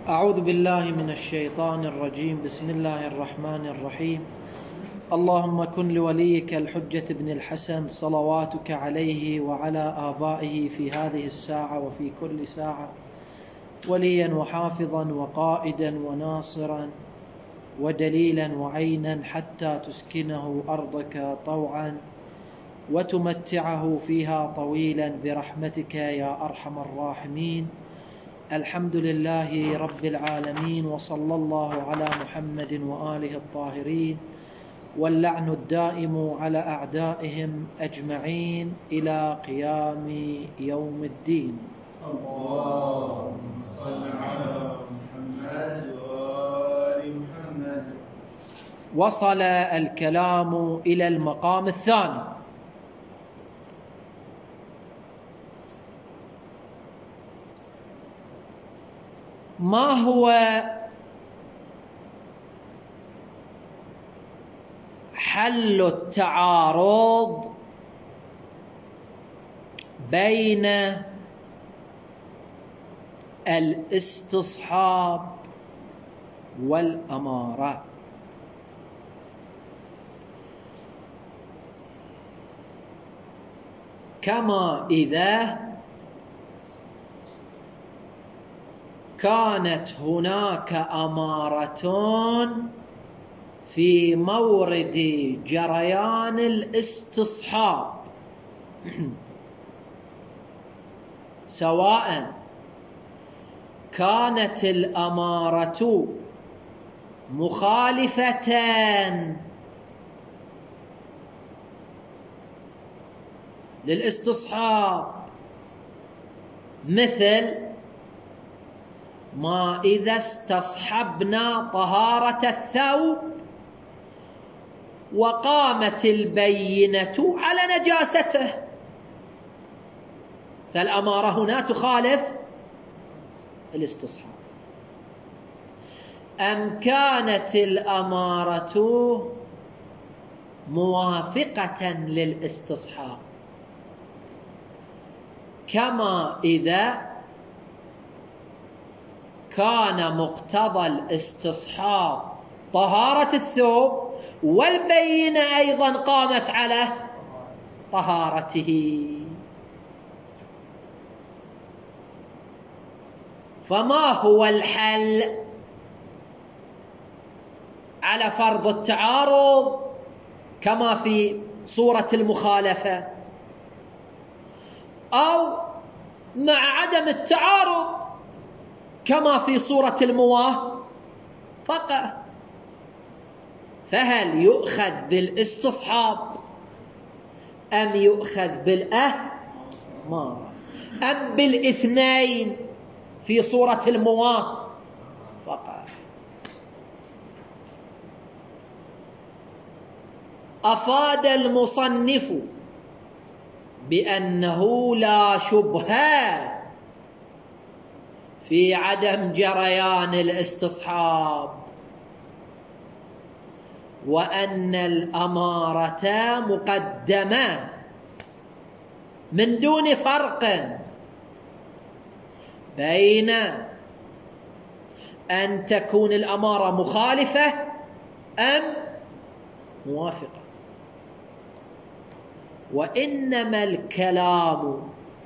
أعوذ بالله من الشيطان الرجيم. بسم الله الرحمن الرحيم. اللهم كن لوليك الحجة بن الحسن صلواتك عليه وعلى آبائه في هذه الساعة وفي كل ساعة وليا وحافظا وقائدا وناصرا ودليلا وعينا حتى تسكنه أرضك طوعا وتمتعه فيها طويلا برحمتك يا أرحم الراحمين. الحمد لله رب العالمين، وصلى الله على محمد وآله الطاهرين، واللعن الدائم على أعدائهم أجمعين إلى قيام يوم الدين. اللهم صل على محمد وآل محمد. وصل الكلام إلى المقام الثاني، ما هو حل التعارض بين الاستصحاب والأمارة؟ كما إذا كانت هناك أمارة في مورد جريان الاستصحاب، سواء كانت الأمارة مخالفة للاستصحاب، مثل ما إذا استصحبنا طهارة الثوب وقامت البينة على نجاسته، فالأمارة هنا تخالف الاستصحاب. أم كانت الأمارة موافقة للاستصحاب، كما إذا كان مقتضى الاستصحاب طهارة الثوب والبينة أيضا قامت على طهارته. فما هو الحل على فرض التعارض كما في صورة المخالفة، أو مع عدم التعارض كما في صورة الموافقة؟ فهل يؤخذ بالاستصحاب أم يؤخذ بالأمارة أم بالاثنين في صورة الموافقة؟ أفاد المصنف بأنه لا شبهة في عدم جريان الاستصحاب، وأن الأمارة مقدمة من دون فرق بين أن تكون الأمارة مخالفة أم موافقة. وإنما الكلام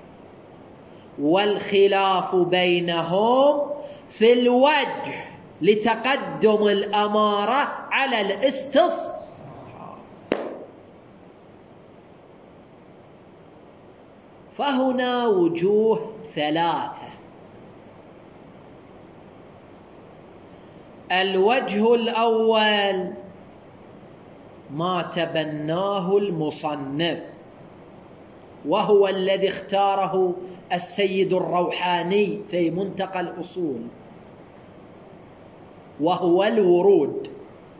والخلاف بينهم في الوجه لتقدم الأمارة على الاستصحاب. فهنا وجوه ثلاثة. الوجه الأول ما تبناه المصنف، وهو الذي اختاره السيد الروحاني في منتقى الأصول، وهو الورود.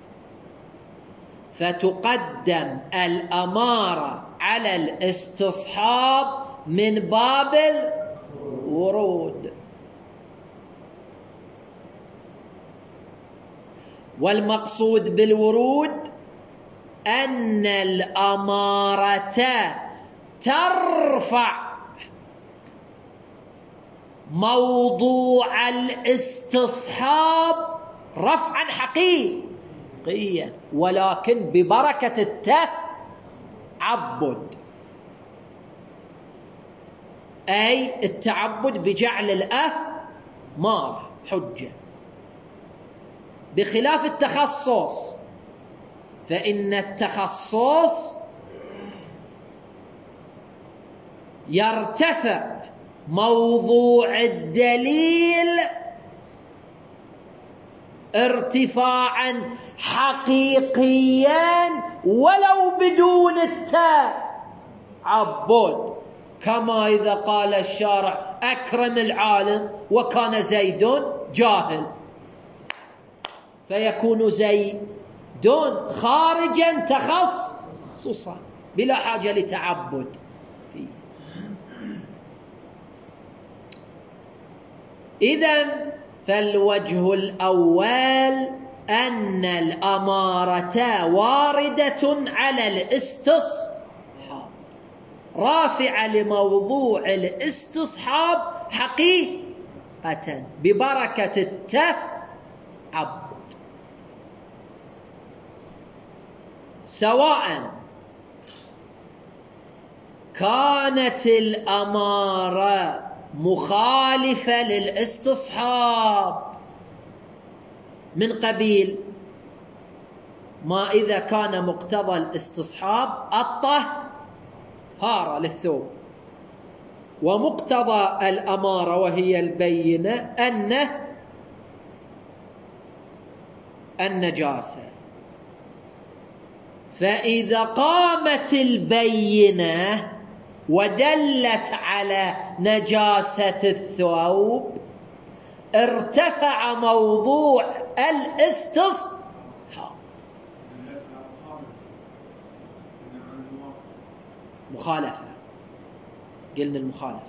فتقدم الأمارة على الاستصحاب من باب الورود. والمقصود بالورود أن الأمارة ترفع موضوع الاستصحاب رفعا حقيقيا، ولكن ببركة التعبد، أي التعبد بجعل الأمارة حجة، بخلاف التخصص، فإن التخصص يرتفع موضوع الدليل ارتفاعا حقيقيا ولو بدون التعبد، كما إذا قال الشارع أكرم العالم وكان زيد جاهل، فيكون زيد خارجا تخصصا بلا حاجة لتعبد فيه. إذن فالوجه الأول أن الأمارة واردة على الاستصحاب، رافعة لموضوع الاستصحاب حقيقة ببركة التعبد، سواء كانت الأمارة مخالفة للاستصحاب من قبيل ما إذا كان مقتضى الاستصحاب الطهارة للثوب، ومقتضى الأمارة وهي البينة النجاسة، فإذا قامت البينة ودلت على نجاسة الثوب ارتفع موضوع الاستصحاب. مخالفة، قلنا المخالفة،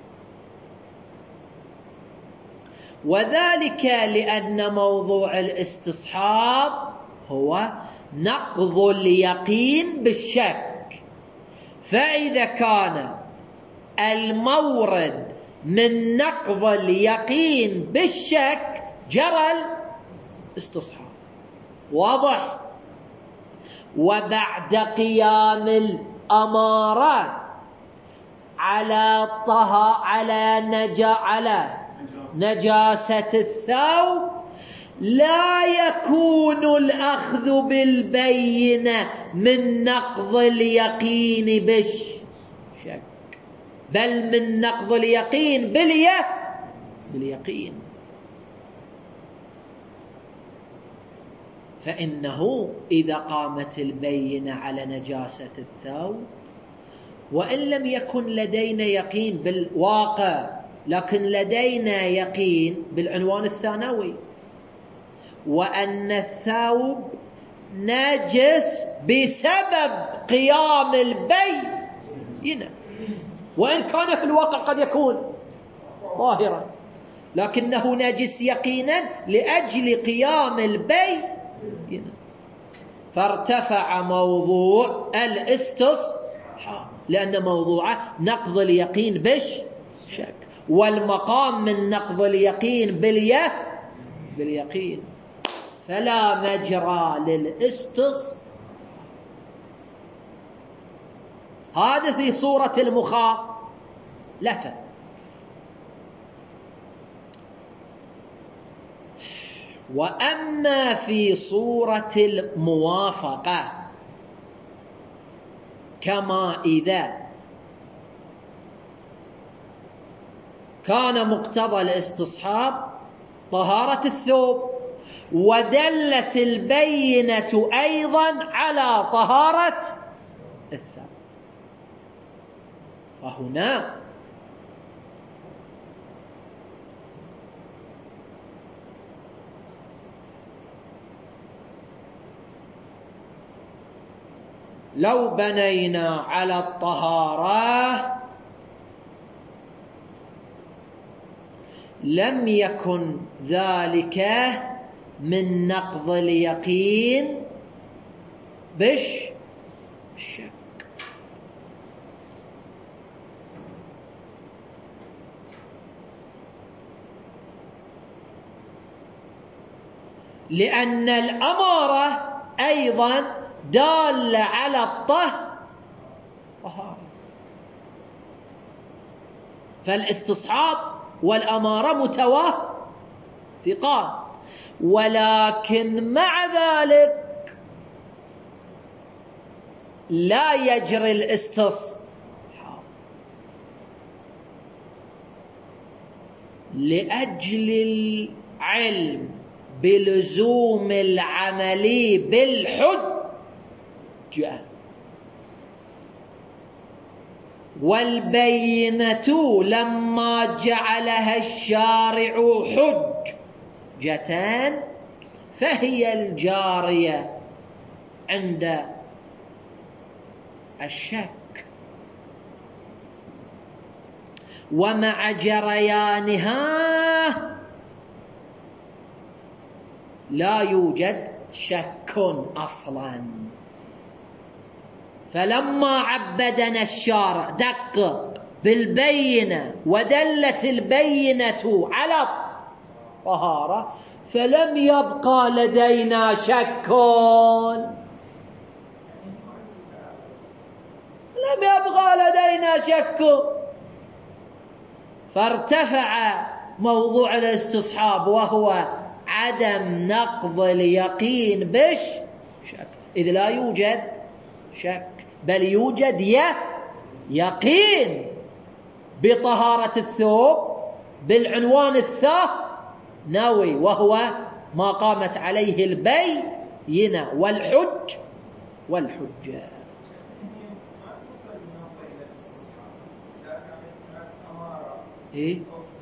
وذلك لأن موضوع الاستصحاب هو نقض اليقين بالشك، فإذا كان المورد من نقض اليقين بالشك جرى الاستصحاب، واضح؟ وبعد قيام الأمارة على نجاسة الثوب لا يكون الأخذ بالبينة من نقض اليقين بالشك، بل من نقض اليقين باليقين، فإنه إذا قامت البينة على نجاسة الثوب وإن لم يكن لدينا يقين بالواقع، لكن لدينا يقين بالعنوان الثانوي، وأن الثوب نجس بسبب قيام البينة، وإن كان في الواقع قد يكون ظاهرا، لكنه نجس يقينا لأجل قيام البينة، فارتفع موضوع الاستصحاب، لأن موضوعه نقض اليقين بالشك، والمقام من نقض اليقين باليقين، فلا مجرى للاستصحاب. هذا في صورة المخالفة. وأما في صورة الموافقة، كما إذا كان مقتضى الاستصحاب طهارة الثوب ودلت البينة أيضا على طهارة الثوب، فهنا لو بنينا على الطهارة لم يكن ذلك من نقض اليقين بالشك، لأن الأمارة أيضا دالة على الطهارة، فالاستصحاب والأمارة متوافقان، ولكن مع ذلك لا يجري الاستصحاب لأجل العلم بلزوم العمل بالحجة، والبينة لما جعلها الشارع حجة فهي الجارية عند الشك، ومع جريانها لا يوجد شك أصلا. فلما عبدنا الشارع دقق بالبينة ودلت البينة على الطهارة، فلم يبقى لدينا شك، لم يبقى لدينا شك، فارتفع موضوع الاستصحاب وهو عدم نقض اليقين بالشك، إذ لا يوجد شك بل يوجد يقين بطهارة الثوب بالعنوان الثانوي، وهو ما قامت عليه البينة والحجة. إيه؟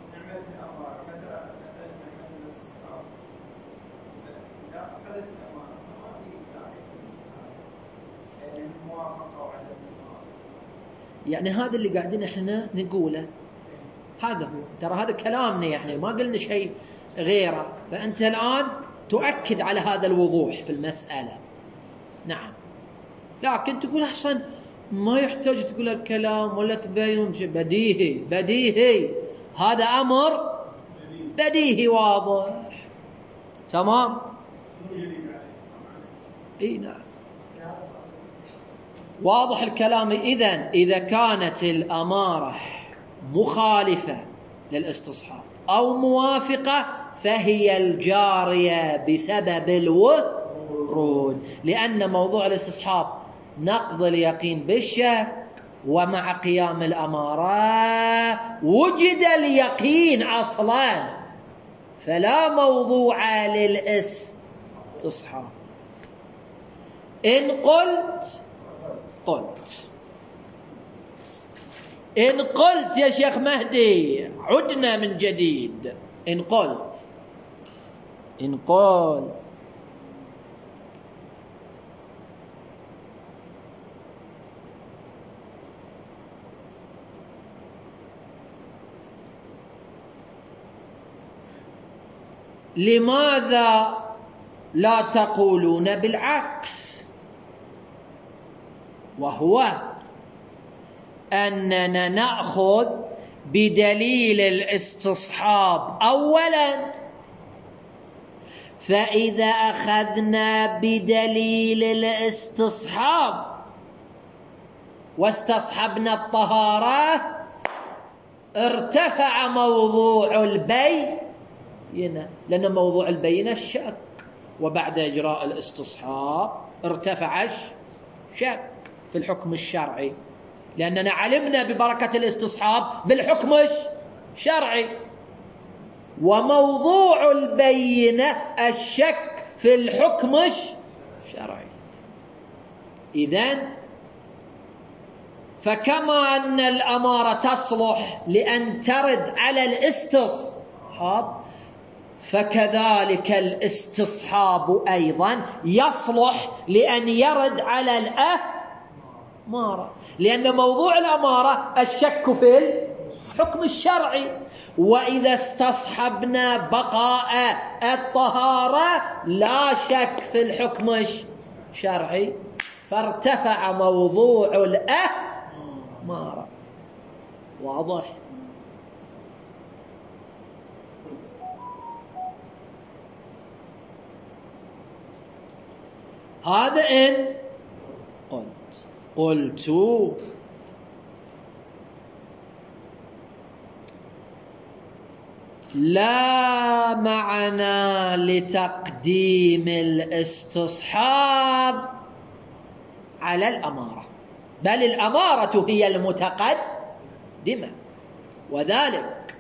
يعني هذا اللي قاعدين احنا نقوله، هذا هو، ترى هذا كلامنا، يعني ما قلنا شيء غيره، فأنت الآن تؤكد على هذا الوضوح في المسألة. نعم، لكن تقول أحسن ما يحتاج تقول الكلام ولا تبين شيء، بديهي، هذا أمر بديهي واضح، تمام. اي نعم، واضح الكلام. إذا كانت الأمارة مخالفة للاستصحاب أو موافقة فهي الجارية بسبب الورود، لأن موضوع الاستصحاب نقض اليقين بالشك، ومع قيام الأمارة وجد اليقين أصلا، فلا موضوع للاستصحاب. إن قلت يا شيخ مهدي عدنا من جديد، إن قلت لماذا لا تقولون بالعكس، وهو أننا نأخذ بدليل الاستصحاب أولا، فإذا أخذنا بدليل الاستصحاب واستصحبنا الطهارة ارتفع موضوع البينة، لأن موضوع البينة الشك، وبعد إجراء الاستصحاب ارتفع الشك في الحكم الشرعي، لأننا علمنا ببركة الاستصحاب بالحكم الشرعي، وموضوع البينة الشك في الحكم الشرعي. إذن فكما أن الأمارة تصلح لأن ترد على الاستصحاب، فكذلك الاستصحاب أيضا يصلح لأن يرد على الأمارة، لأن موضوع الأمارة الشك في الحكم الشرعي، وإذا استصحبنا بقاء الطهارة لا شك في الحكم الشرعي، فارتفع موضوع الأمارة. واضح؟ هذا إن قلت لا معنى لتقديم الاستصحاب على الأمارة، بل الأمارة هي المتقدمة، وذلك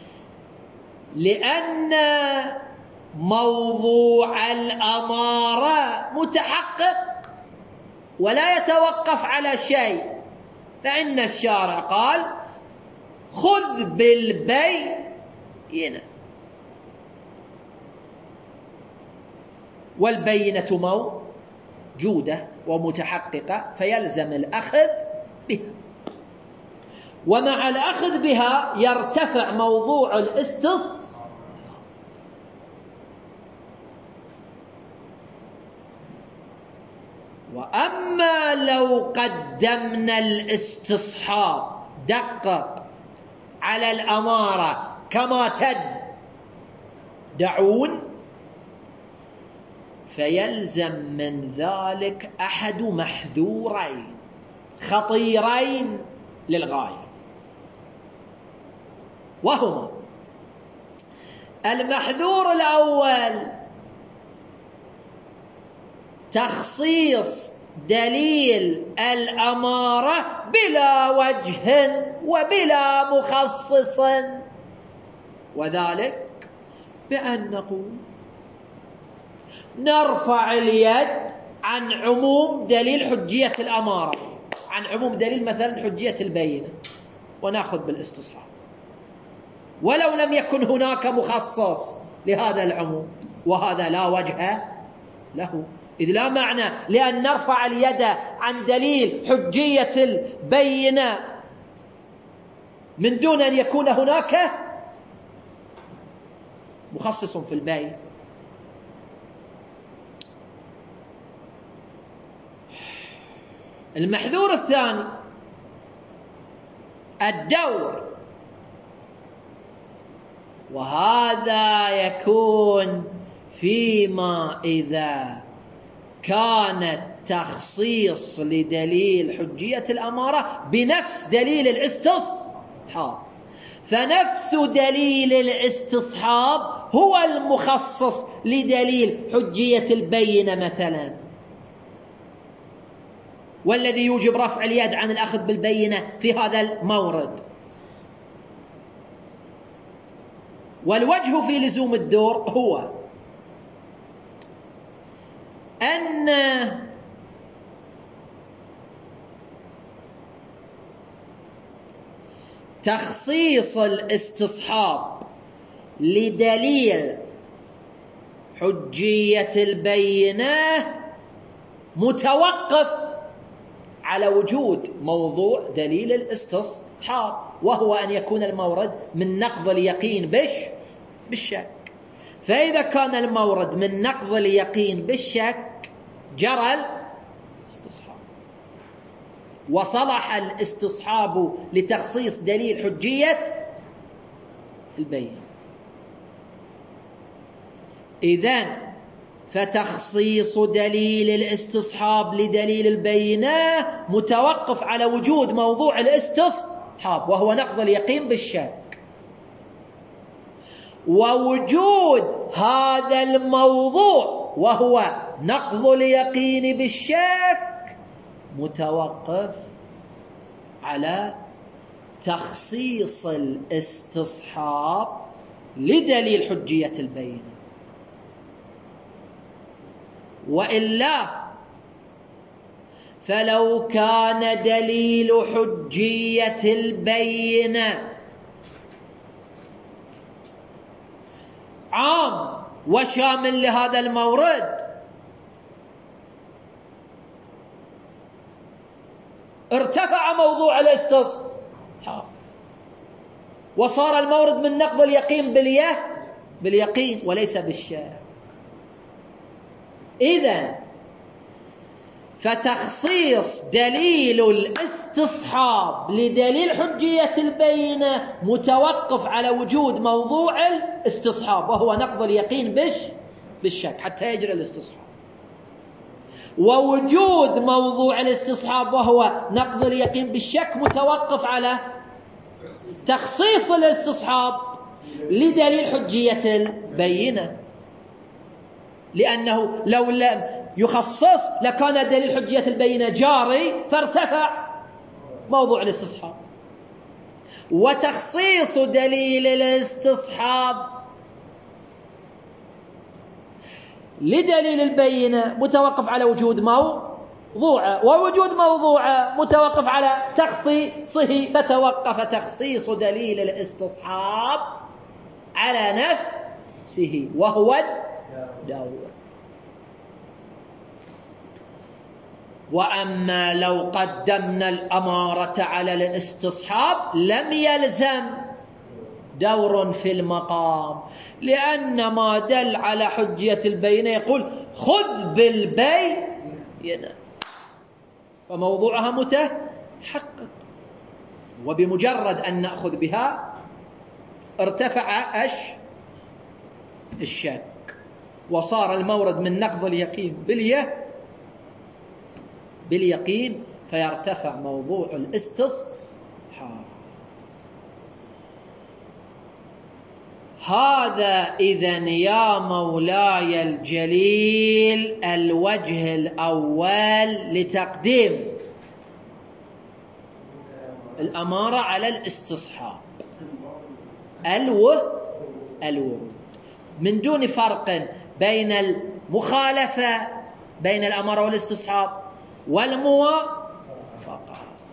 لأن موضوع الأمارة متحقق ولا يتوقف على شيء، فإن الشارع قال خذ بالبينة، والبينة موجودة ومتحققة فيلزم الأخذ بها، ومع الأخذ بها يرتفع موضوع الاستصحاب. وأما لو قدمنا الاستصحاب دقق على الأمارة كما تدعون فيلزم من ذلك أحد محذورين خطيرين للغاية، وهما: المحذور الأول تخصيص دليل الأمارة بلا وجه وبلا مخصص، وذلك بأن نقول نرفع اليد عن عموم دليل حجية الأمارة، عن عموم دليل مثلا حجية البينة، ونأخذ بالاستصحاب ولو لم يكن هناك مخصص لهذا العموم، وهذا لا وجه له، إذ لا معنى لأن نرفع اليد عن دليل حجية البينة من دون أن يكون هناك مخصص في البين. المحذور الثاني الدور، وهذا يكون فيما إذا كان التخصيص لدليل حجية الأمارة بنفس دليل الاستصحاب، فنفس دليل الاستصحاب هو المخصص لدليل حجية البينة مثلا، والذي يوجب رفع اليد عن الأخذ بالبينة في هذا المورد. والوجه في لزوم الدور هو أن تخصيص الاستصحاب لدليل حجية البينة متوقف على وجود موضوع دليل الاستصحاب، وهو أن يكون المورد من نقض اليقين بالشك. فإذا كان المورد من نقض اليقين بالشك جرى الاستصحاب، وصلح الاستصحاب لتخصيص دليل حجية البينة. إذن فتخصيص دليل الاستصحاب لدليل البينة متوقف على وجود موضوع الاستصحاب، وهو نقض اليقين بالشك، ووجود هذا الموضوع وهو نقض اليقين بالشك متوقف على تخصيص الاستصحاب لدليل حجية البينة. وإلا فلو كان دليل حجية البينة عام وشامل لهذا المورد ارتفع موضوع الاستصحاب وصار المورد من نقض اليقين باليقين وليس بالشك. إذن فتخصيص دليل الاستصحاب لدليل حجية البينة متوقف على وجود موضوع الاستصحاب وهو نقض اليقين بالشك حتى يجري الاستصحاب. ووجود موضوع الاستصحاب وهو نقض اليقين بالشك متوقف على تخصيص الاستصحاب لدليل حجية البينة، لأنه لو لم يخصص لكان دليل حجية البينة جاري فارتفع موضوع الاستصحاب. وتخصيص دليل الاستصحاب لدليل البينة متوقف على وجود موضوعه، ووجود موضوعه متوقف على تخصيصه، فتوقف تخصيص دليل الاستصحاب على نفسه وهو الدور. وأما لو قدمنا الأمارة على الاستصحاب لم يلزم دور في المقام، لأن ما دل على حجية البينة يقول خذ بالبينة، فموضوعها متحقق، وبمجرد أن نأخذ بها ارتفع الشك، وصار المورد من نقض اليقين باليقين فيرتفع موضوع الاستصحاب. هذا إذن يا مولاي الجليل الوجه الأول لتقديم الأمارة على الاستصحاب، الورود، من دون فرق بين المخالفة بين الأمارة والاستصحاب والموافقة،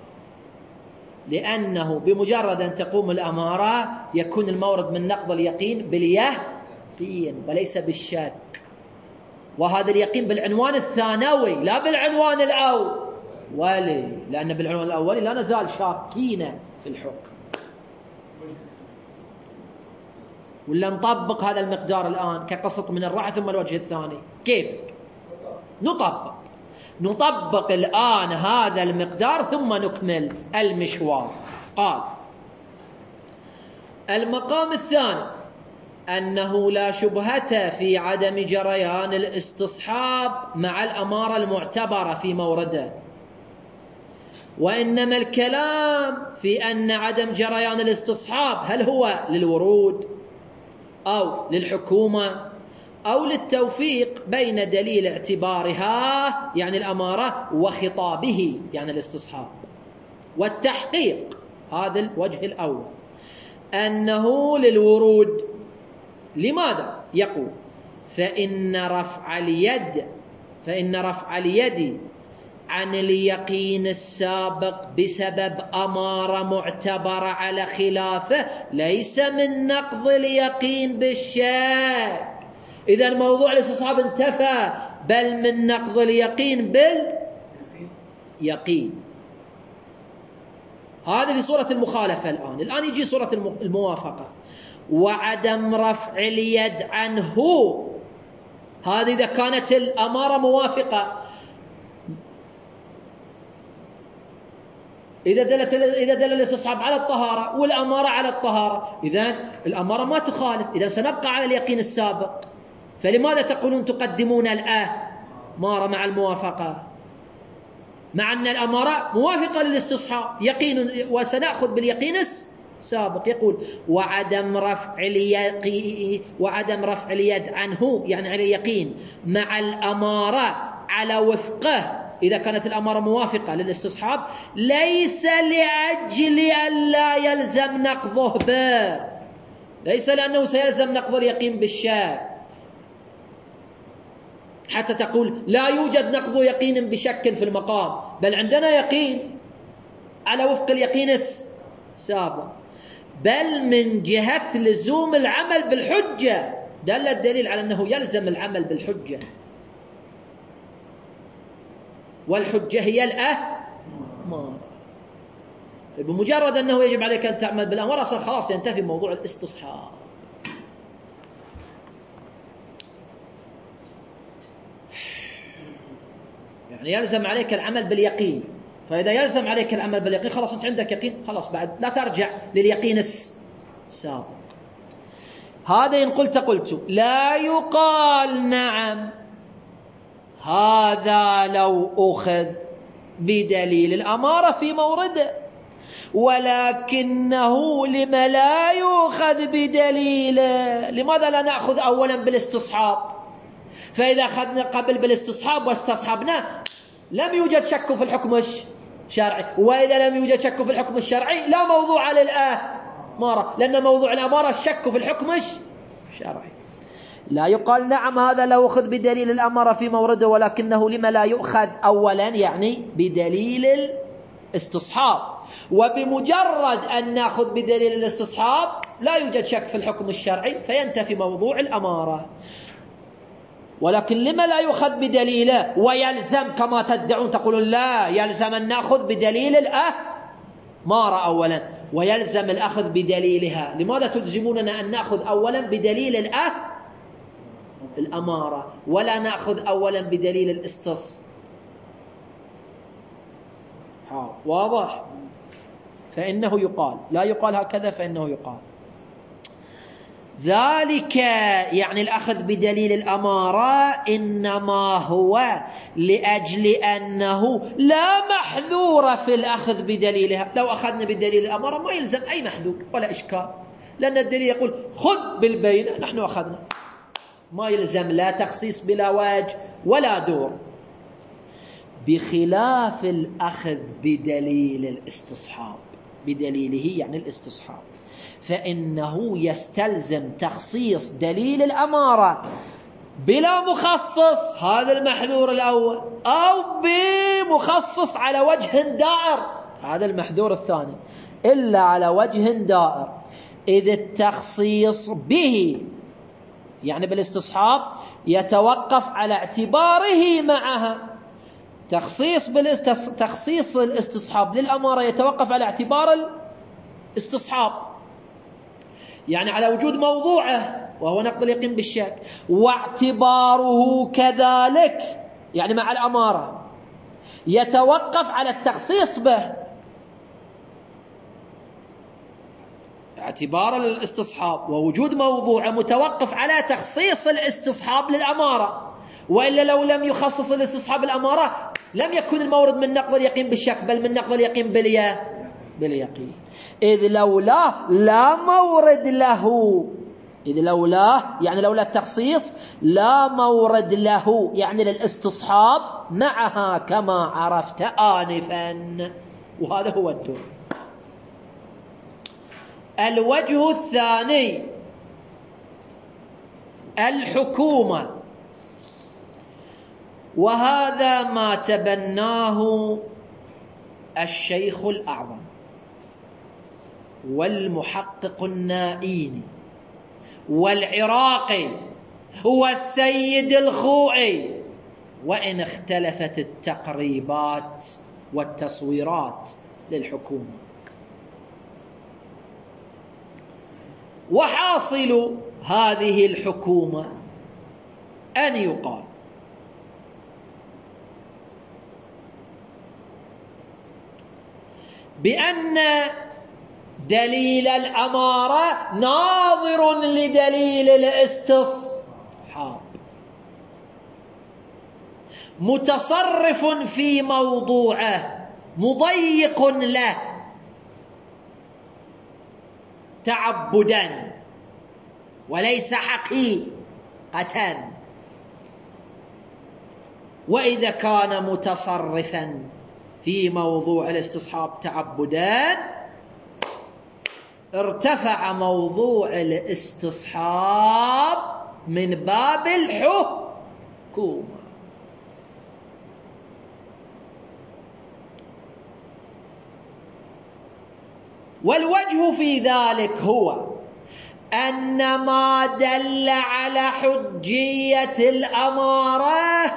لأنه بمجرد أن تقوم الأمارة يكون المورد من نقض اليقين باليقين وليس بالشك، وهذا اليقين بالعنوان الثانوي لا بالعنوان الأولي، لأن بالعنوان الأولي لا نزال شاكين في الحكم. ولا نطبق هذا المقدار الآن كقسط من الراحة ثم الوجه الثاني، كيف نطبق الآن هذا المقدار ثم نكمل المشوار. قال المقام الثاني أنه لا شبهة في عدم جريان الاستصحاب مع الأمارة المعتبرة في مورده، وإنما الكلام في أن عدم جريان الاستصحاب هل هو للورود أو للحكومة أو للتوفيق بين دليل اعتبارها يعني الأمارة وخطابه يعني الاستصحاب والتحقيق. هذا الوجه الأول أنه للورود. لماذا؟ يقول فإن رفع اليد عن اليقين السابق بسبب أمارة معتبرة على خلافه ليس من نقض اليقين بالشك، إذا موضوع الاستصحاب انتفى، بل من نقض اليقين باليقين. هذا في صورة المخالفة. الآن يجي صورة الموافقة. وعدم رفع اليد عنه، هذه إذا كانت الأمارة موافقة، إذا دل الاستصحاب على الطهارة والأمارة على الطهارة، إذن الأمارة ما تخالف، إذا سنبقى على اليقين السابق. فلماذا تقولون تقدمون الأمارة مع الموافقة مع أن الأمارة موافقة للاستصحاب يقين، وسنأخذ باليقين السابق. يقول وعدم رفع اليد عنه يعني على اليقين مع الأمارة على وفقه إذا كانت الأمارة موافقة للاستصحاب ليس لأجل أن لا يلزم نقضه به، ليس لأنه سيلزم نقض اليقين بالشك، حتى تقول لا يوجد نقض يقين بشك في المقام، بل عندنا يقين على وفق اليقين السابق، بل من جهة لزوم العمل بالحجة دل الدليل على أنه يلزم العمل بالحجة، والحجة هي الأمارة. بمجرد أنه يجب عليك أن تعمل بالأمارة خلاص ينتهي موضوع الاستصحاب. يعني يلزم عليك العمل باليقين، فإذا يلزم عليك العمل باليقين خلاص أنت عندك يقين، خلاص بعد لا ترجع لليقين السابق. هذا إن قلت لا يقال نعم هذا لو أخذ بدليل الأمارة في مورده، ولكنه لما لا يؤخذ بدليله؟ لماذا لا نأخذ أولا بالاستصحاب؟ فإذا أخذنا قبل بالاستصحاب واستصحبنا لم يوجد شك في الحكم الشرعي، وإذا لم يوجد شك في الحكم الشرعي لا موضوع للأمارة، لأن موضوع الأمارة الشك في الحكم الشرعي. لا يقال نعم هذا لو أخذ بدليل الأمارة في مورده، ولكنه لما لا يؤخذ أولا يعني بدليل الاستصحاب، وبمجرد أن نأخذ بدليل الاستصحاب لا يوجد شك في الحكم الشرعي فينتفي موضوع الأمارة. ولكن لما لا يؤخذ بدليله ويلزم كما تدعون، تقولون لا يلزم أن نأخذ بدليل الأمارة أولا ويلزم الأخذ بدليلها؟ لماذا تلزموننا أن نأخذ أولا بدليل الأمارة ولا نأخذ أولا بدليل الاستصحاب؟ واضح؟ فإنه يقال، لا يقال هكذا، فإنه يقال ذلك يعني الأخذ بدليل الأمارة إنما هو لأجل أنه لا محذور في الأخذ بدليلها. لو أخذنا بدليل الأمارة ما يلزم أي محذور ولا إشكال، لأن الدليل يقول خذ بالبينة، نحن أخذنا، ما يلزم لا تخصيص بلا وجه ولا دور. بخلاف الأخذ بدليل الاستصحاب، بدليله يعني الاستصحاب، فإنه يستلزم تخصيص دليل الأمارة بلا مخصص، هذا المحذور الأول، أو بمخصص على وجه دائر، هذا المحذور الثاني، إلا على وجه دائر، إذ التخصيص به يعني بالاستصحاب يتوقف على اعتباره معها. تخصيص الاستصحاب للأمارة يتوقف على اعتبار الاستصحاب، يعني على وجود موضوعه وهو نقض اليقين بالشك، واعتباره كذلك يعني مع الأمارة يتوقف على التخصيص به. اعتبار الاستصحاب ووجود موضوعه متوقف على تخصيص الاستصحاب للأمارة، وإلا لو لم يخصص الاستصحاب الأمارة لم يكن المورد من نقض اليقين بالشك بل من نقض اليقين باليقين، إذ لولا لا مورد له، إذ لولا يعني لولا التخصيص لا مورد له يعني للاستصحاب معها كما عرفت آنفا. وهذا هو الدور. الوجه الثاني الحكومة، وهذا ما تبناه الشيخ الأعظم والمحقق النائيني والعراقي والسيد الخوئي، وإن اختلفت التقريبات والتصويرات للحكومة. وحاصل هذه الحكومة أن يقال بأن دليل الأمارة ناظر لدليل الاستصحاب، متصرف في موضوعه، مضيق له تعبدا وليس حقيقة. وإذا كان متصرفا في موضوع الاستصحاب تعبدا ارتفع موضوع الاستصحاب من باب الحكومة. والوجه في ذلك هو أن ما دل على حجية الأمارة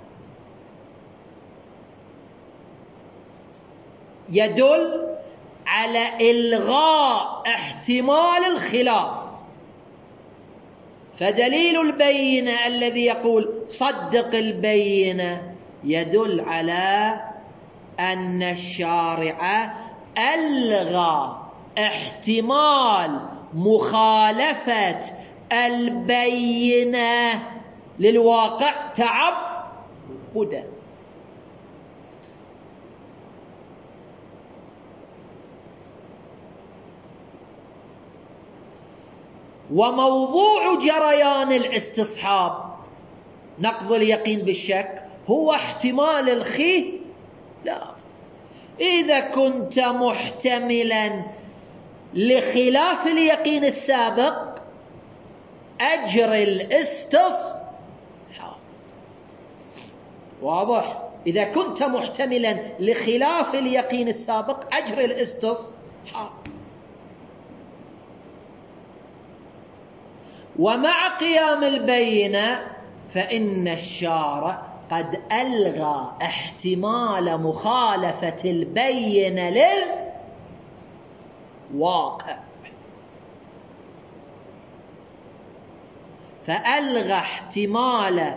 يدل على إلغاء احتمال الخلاف. فدليل البينة الذي يقول صدق البينة يدل على أن الشارع ألغى احتمال مخالفة البينة للواقع بدا. وموضوع جريان الاستصحاب نقض اليقين بالشك هو احتمال الخي. لا، إذا كنت محتملا لخلاف اليقين السابق أجري الاستصحاب. واضح؟ إذا كنت محتملا لخلاف اليقين السابق أجري الاستصحاب. ومع قيام البينة فإن الشارع قد ألغى احتمال مخالفة البينة للواقع، فألغى احتمال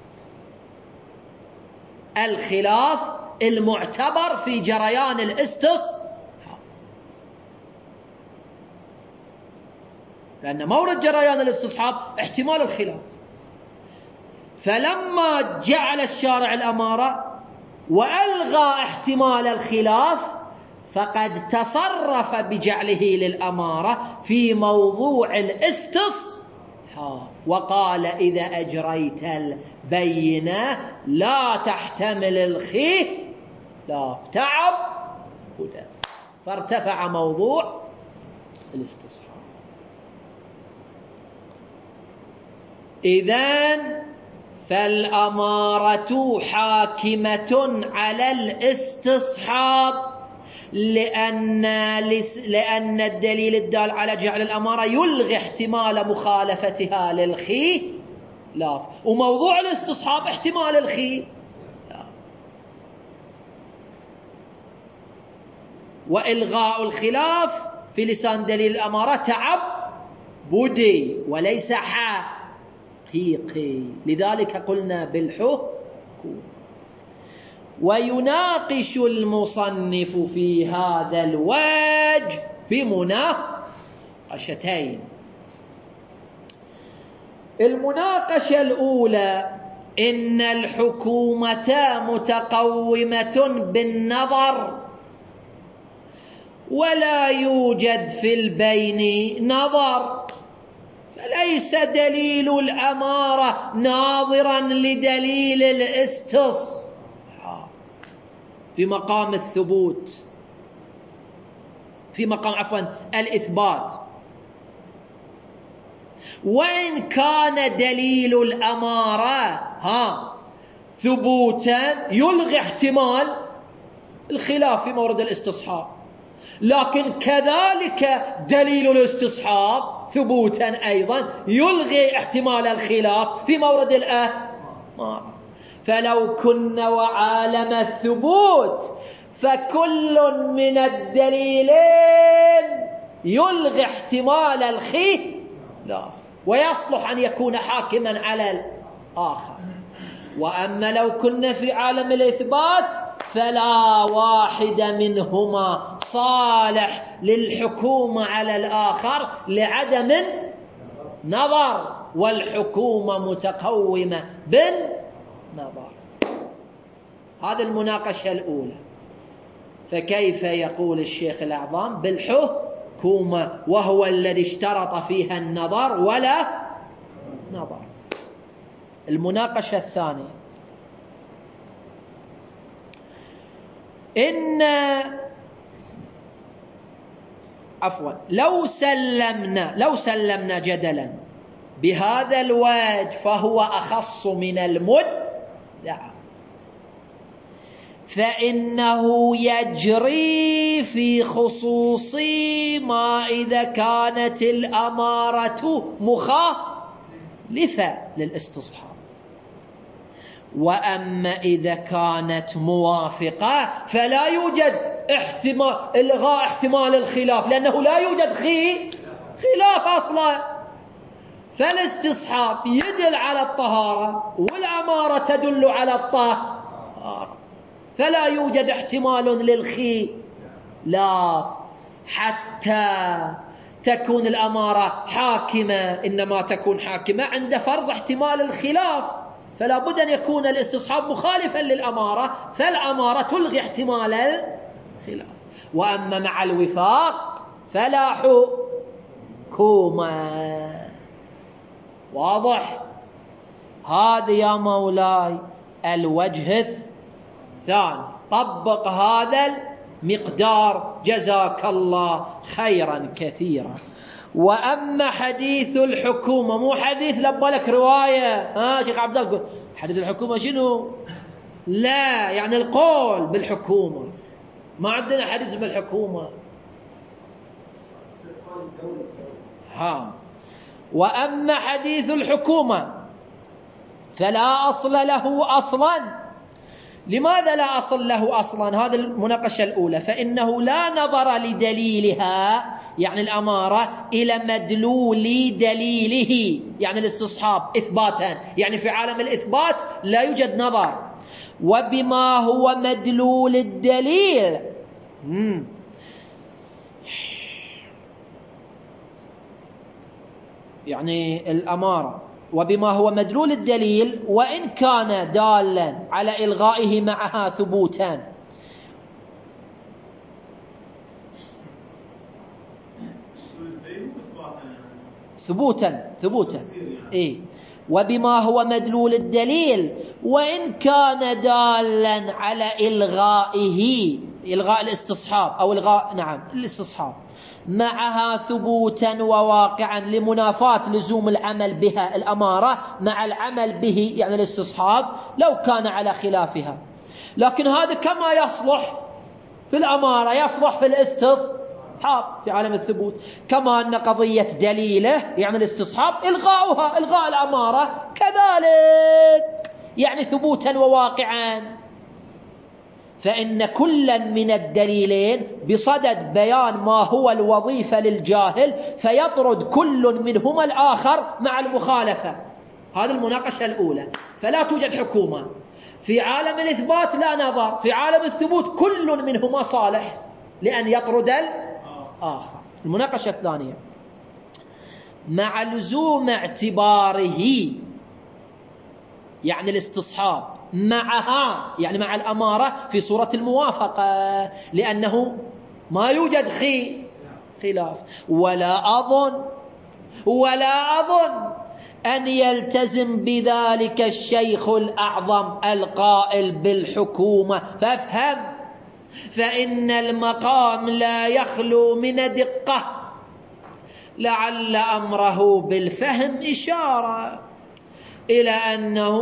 الخلاف المعتبر في جريان الاستصحاب، لأن مورد جريان الاستصحاب احتمال الخلاف. فلما جعل الشارع الأمارة وألغى احتمال الخلاف فقد تصرف بجعله للأمارة في موضوع الاستصحاب، وقال إذا أجريت البينة لا تحتمل الخلاف تعب هدى، فارتفع موضوع الاستصحاب. إذن فالأمارة حاكمة على الاستصحاب لأن الدليل الدال على جعل الأمارة يلغي احتمال مخالفتها للخلاف، وموضوع الاستصحاب احتمال الخلاف. وإلغاء الخلاف في لسان دليل الأمارة تعبدي وليس حقيقي، لذلك قلنا بالحكم. ويناقش المصنف في هذا الوجه بمناقشتين. المناقشة الأولى إن الحكومة متقومة بالنظر ولا يوجد في البين نظر، فليس دليل الأمارة ناظرا لدليل الاستصحاب في مقام الثبوت، في مقام الإثبات. وإن كان دليل الأمارة ثبوتا يلغي احتمال الخلاف في مورد الاستصحاب، لكن كذلك دليل الاستصحاب ثبوتا أيضا يلغي احتمال الخلاف في مورد الأمارة. فلو كنا وعالم الثبوت فكل من الدليلين يلغي احتمال الخلاف ويصلح أن يكون حاكما على الآخر. وأما لو كنا في عالم الإثبات فلا واحد منهما صالح للحكومة على الآخر لعدم النظر، والحكومة متقومة بالنظر. هذه المناقشة الأولى. فكيف يقول الشيخ الأعظم بالحكومة وهو الذي اشترط فيها النظر ولا نظر؟ المناقشة الثانية لو سلمنا جدلا بهذا الوجه فهو أخص من المدعى، فإنه يجري في خصوص ما إذا كانت الأمارة مخالفة للاستصحاب، وأما إذا كانت موافقة فلا يوجد إلغاء احتمال الخلاف، لأنه لا يوجد خلاف أصلا. فالاستصحاب يدل على الطهارة والأمارة تدل على الطهارة، فلا يوجد احتمال للخلاف حتى تكون الأمارة حاكمة، إنما تكون حاكمة عند فرض احتمال الخلاف. فلا بد أن يكون الاستصحاب مخالفا للأمارة، فالأمارة تلغي احتمال الخلاف. وأما مع الوفاق فلا حكومة. واضح؟ هذا يا مولاي الوجه الثاني. طبق هذا المقدار جزاك الله خيرا كثيرا. وأما حديث الحكومة، مو حديث لبالك رواية شيخ عبد الله حديث الحكومة شنو؟ لا، يعني القول بالحكومة، ما عندنا حديث بالحكومة. وأما حديث الحكومة فلا أصل له أصلا. لماذا لا أصل له أصلا؟ هذا المناقشة الأولى. فإنه لا نظر لدليلها، يعني الأمارة، إلى مدلول دليله، يعني الاستصحاب إثباتا، يعني في عالم الإثبات لا يوجد نظر. وبما هو مدلول الدليل، يعني الأمارة، وبما هو مدلول الدليل وإن كان دالا على إلغائه معها ثبوتا. ثبوتا إيه. وبما هو مدلول الدليل وإن كان دالا على إلغائه، إلغاء الاستصحاب أو إلغاء الاستصحاب معها ثبوتا وواقعا، لمنافاة لزوم العمل بها الأمارة مع العمل به، يعني الاستصحاب، لو كان على خلافها. لكن هذا كما يصلح في الأمارة يصلح في الاستصحاب في عالم الثبوت. كما أن قضية دليله يعني الاستصحاب إلغاؤها، إلغاء الأمارة، كذلك يعني ثبوتا وواقعا. فإن كلا من الدليلين بصدد بيان ما هو الوظيفة للجاهل، فيطرد كل منهما الآخر مع المخالفة. هذه المناقشة الأولى. فلا توجد حكومة في عالم الإثبات، لا نظر. في عالم الثبوت كل منهما صالح لأن يطرد الآخر. المناقشة الثانية، مع لزوم اعتباره، يعني الاستصحاب، معها يعني مع الأمارة في صورة الموافقة، لأنه ما يوجد خلاف. ولا أظن أن يلتزم بذلك الشيخ الأعظم القائل بالحكومة. فافهم، فإن المقام لا يخلو من دقة، لعل أمره بالفهم إشارة إلى أنه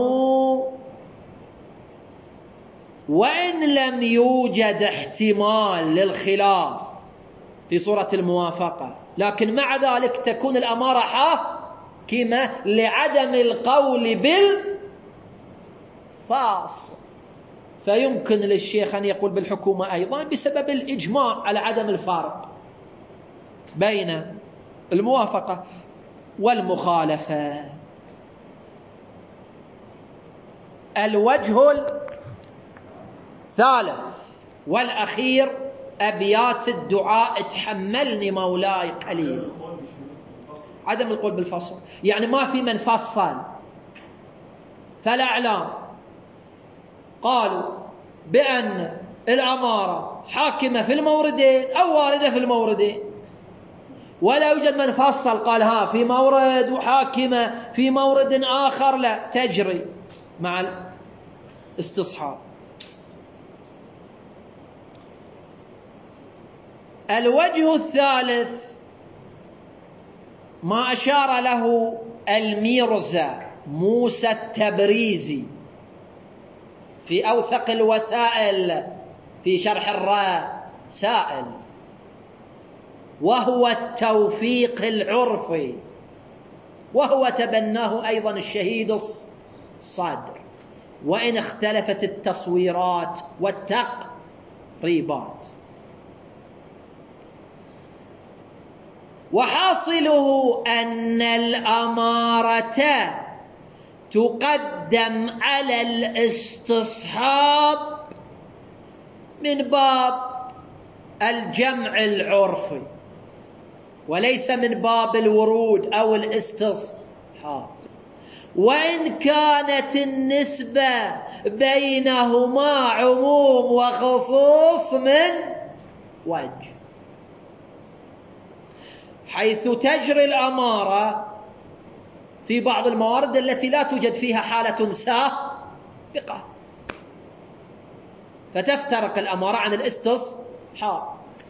وإن لم يوجد احتمال للخلاف في صورة الموافقة، لكن مع ذلك تكون الأمارة حاكمة لعدم القول بالفاصل. فيمكن للشيخ أن يقول بالحكومة أيضا بسبب الإجماع على عدم الفارق بين الموافقة والمخالفة. الوجه الثالث والأخير أبيات الدعاء. تحملني مولاي قليل. عدم القول بالفصل، يعني ما في من فصل. فالأعلام قالوا بأن الأمارة حاكمة في الموردين أو واردة في الموردين، ولا يوجد من فصل قال في مورد وحاكمة في مورد آخر لا تجري مع الاستصحاب. الوجه الثالث ما أشار له الميرزا موسى التبريزي في أوثق الوسائل في شرح الرسائل، وهو التوفيق العرفي، وهو تبناه أيضا الشهيد الصادر، وإن اختلفت التصويرات والتقريبات. وحاصله أن الأمارة تقدم على الاستصحاب من باب الجمع العرفي، وليس من باب الورود أو الاستصحاب. وإن كانت النسبة بينهما عموم وخصوص من وجه، حيث تجري الأمارة في بعض الموارد التي لا توجد فيها حالة سابقة، فتفترق الأمارة عن الاستصحاب،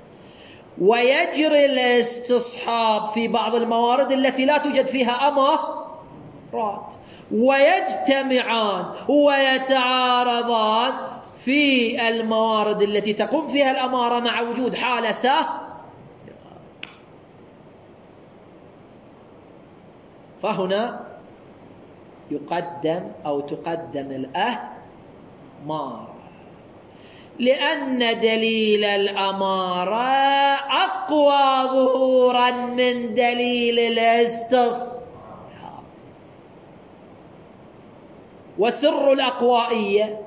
ويجري الاستصحاب في بعض الموارد التي لا توجد فيها أمارات، ويجتمعان ويتعارضان في الموارد التي تقوم فيها الأمارة مع وجود حالة سابقة. فهنا يقدم أو تقدم الأمارة، لأن دليل الأمارة أقوى ظهورا من دليل الاستصحاب. وسر الأقوائية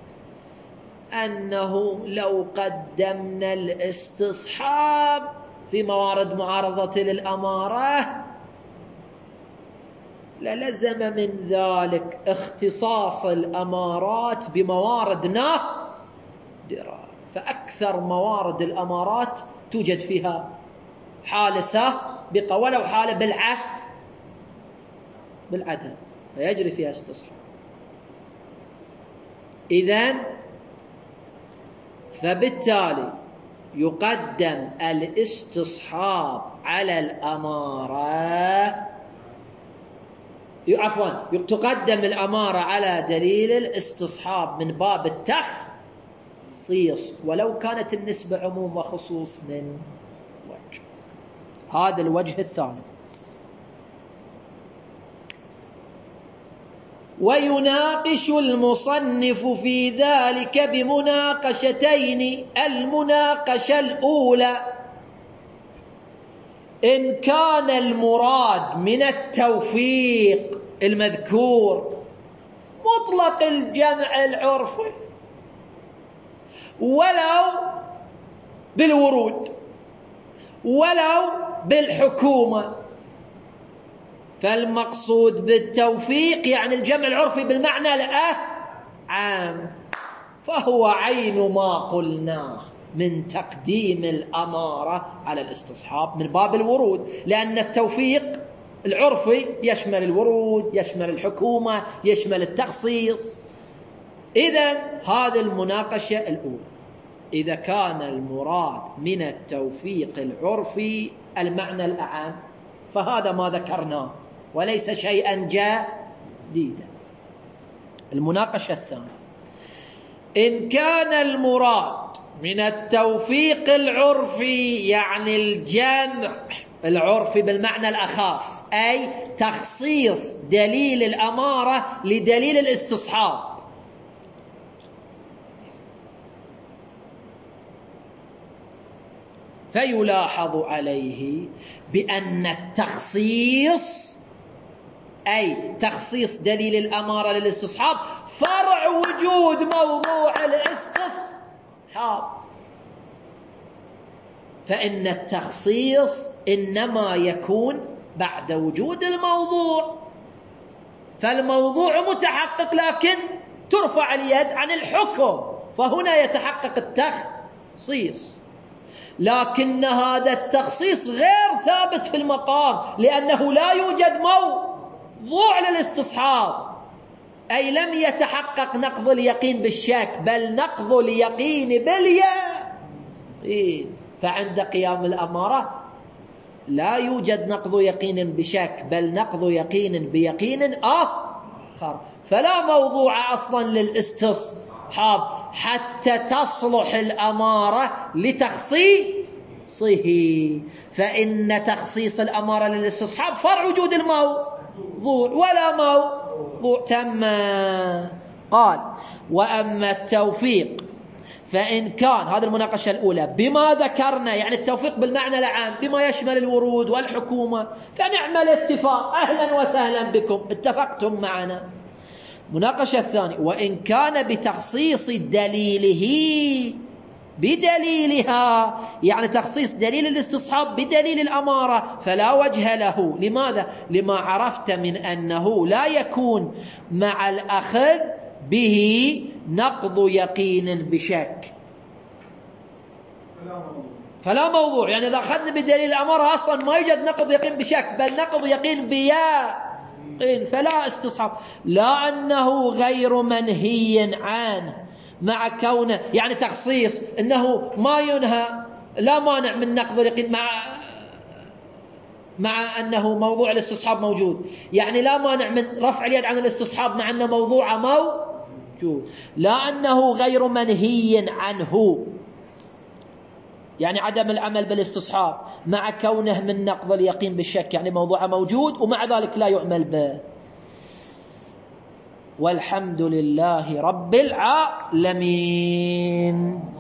أنه لو قدمنا الاستصحاب في موارد معارضة للأمارة للزم من ذلك اختصاص الأمارات بموارد نادرة، فأكثر موارد الأمارات توجد فيها حالة سابقة ولو حالة بالعدم، فيجري فيها استصحاب. إذن فبالتالي يقدم الاستصحاب على الأمارة، عفوا تقدم الأمارة على دليل الاستصحاب من باب التخصيص ولو كانت النسبة عموم وخصوص من وجه. هذا الوجه الثاني. ويناقش المصنف في ذلك بمناقشتين. المناقشة الأولى: إن كان المراد من التوفيق المذكور مطلق الجمع العرفي ولو بالورود ولو بالحكومة، فالمقصود بالتوفيق يعني الجمع العرفي بالمعنى العام، فهو عين ما قلناه من تقديم الأمارة على الاستصحاب من باب الورود، لأن التوفيق العرفي يشمل الورود، يشمل الحكومة، يشمل التخصيص. إذن هذه المناقشة الأولى. إذا كان المراد من التوفيق العرفي المعنى الأعام فهذا ما ذكرناه وليس شيئا جديدا. المناقشة الثانية: إن كان المراد من التوفيق العرفي يعني الجمع العرفي بالمعنى الأخص، أي تخصيص دليل الأمارة لدليل الاستصحاب، فيلاحظ عليه بأن التخصيص أي تخصيص دليل الأمارة للاستصحاب فرع وجود موضوع الاستصحاب، فإن التخصيص إنما يكون بعد وجود الموضوع، فالموضوع متحقق لكن ترفع اليد عن الحكم، فهنا يتحقق التخصيص. لكن هذا التخصيص غير ثابت في المقام، لأنه لا يوجد موضوع للاستصحاب، أي لم يتحقق نقض اليقين بالشك بل نقض اليقين باليقين، فعند قيام الأمارة لا يوجد نقض يقين بشك بل نقض يقين بيقين آخر، فلا موضوع أصلا للاستصحاب حتى تصلح الأمارة لتخصيصه، فإن تخصيص الأمارة للاستصحاب فرع وجود الموضوع ولا موضوع تم. قال: وأما التوفيق فإن كان، هذه المناقشة الأولى، بما ذكرنا يعني التوفيق بالمعنى العام بما يشمل الورود والحكومة، فنعمل اتفاق، أهلا وسهلا بكم، اتفقتم معنا. مناقشة الثانية: وإن كان بتخصيص دليله بدليلها، يعني تخصيص دليل الاستصحاب بدليل الأمارة فلا وجه له. لماذا؟ لما عرفت من أنه لا يكون مع الأخذ به نقض يقين بشك، فلا موضوع. يعني إذا أخذنا بدليل الأمارة أصلا ما يوجد نقض يقين بشك، بل نقض يقين بيقين، فلا استصحاب. لا أنه غير منهي عنه مع كونه، يعني تخصيص أنه ما ينهى، لا مانع من نقض اليقين مع أنه موضوع الاستصحاب موجود، يعني لا مانع من رفع اليد عن الاستصحاب مع أنه موضوع موجود. لا أنه غير منهي عنه، يعني عدم العمل بالاستصحاب مع كونه من نقض اليقين بالشك، يعني موضوع موجود ومع ذلك لا يعمل به. والحمد لله رب العالمين.